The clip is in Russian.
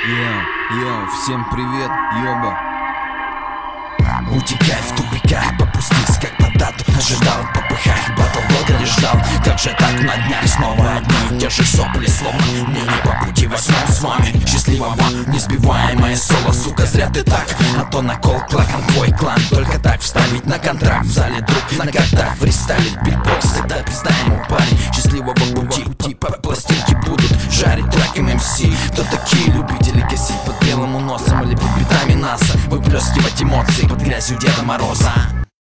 Йоу, всем привет, ёба. Утекай в тупиках, попустись как подату. Ожидал в попыхах, батл долго не ждал. Как же так на днях снова одни и те же сопли, словно мне не по пути восьмом с вами. Счастливого, несбиваемое соло, сука, зря ты так. А то накол клаком твой клан. Только так вставить на контракт в зале друг. На картах фристайлить битбокс, это пизда ему, парень. Счастливого пути, по пластинке будут жарить треком МС. Кто такие любители косить под белым носом или под битами НАСА? Выплескивать эмоции под грязью Деда Мороза.